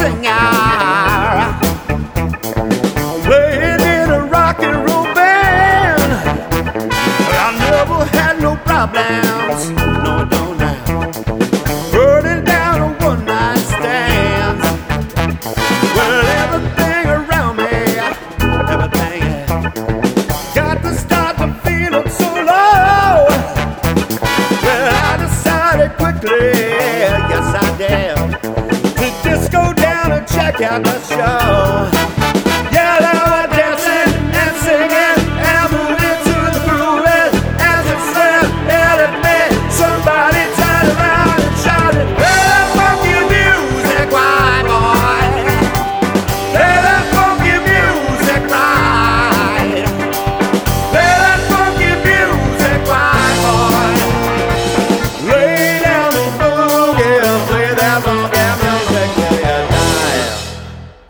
singer, playing in a rock and roll band. I never had no problems, no, no, now. Burning down a one-night stand. Well, everything around me, everything, yeah, got to start to feel so low. Well, I decided quickly, yes I did, to just go down and check out the show.